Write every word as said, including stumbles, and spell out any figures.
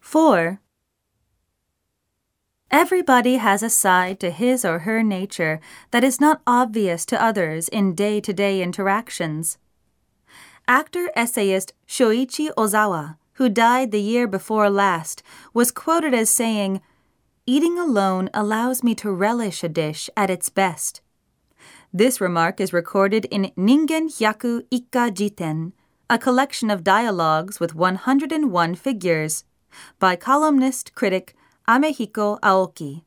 four. Everybody has a side to his or her nature that is not obvious to others in day-to-day interactions. Actor-essayist Shoichi Ozawa, who died the year before last, was quoted as saying, "Eating alone allows me to relish a dish at its best." This remark is recorded in Ningen Hyaku Ikka Jiten, a collection of dialogues with one hundred one figures, by columnist critic Amehiko Aoki.